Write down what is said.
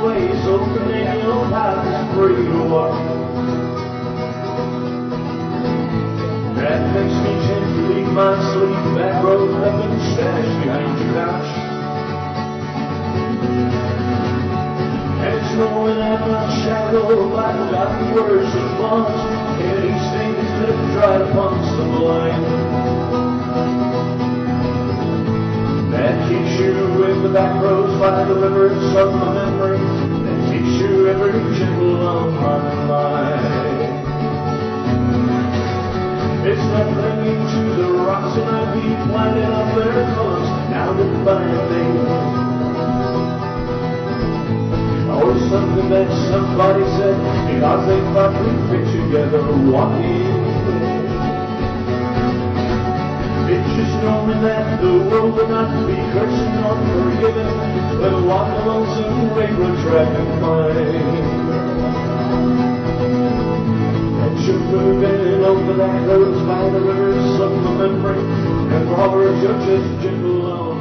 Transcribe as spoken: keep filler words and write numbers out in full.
way, so the manual path is free to walk. That makes me gently leave my sleep, back road up and stashed behind your couch. And it's knowing I'm not shadowed by the dark words of bonds, and each thing is left right upon the blind. That keeps you in the back roads by the rivers of my memory, that keeps you ever gentle on my mind. It's not clinging to the rocks and I be planted up their colors, now goodbye thing. Or something that somebody said, because they thought we'd fit together walking. It's just knowing that the world would not be cursing or forgiven, but walk a lonesome railroad track and find that you're moving over that road by the rivers of my memory, and robbers, you're just gentle on.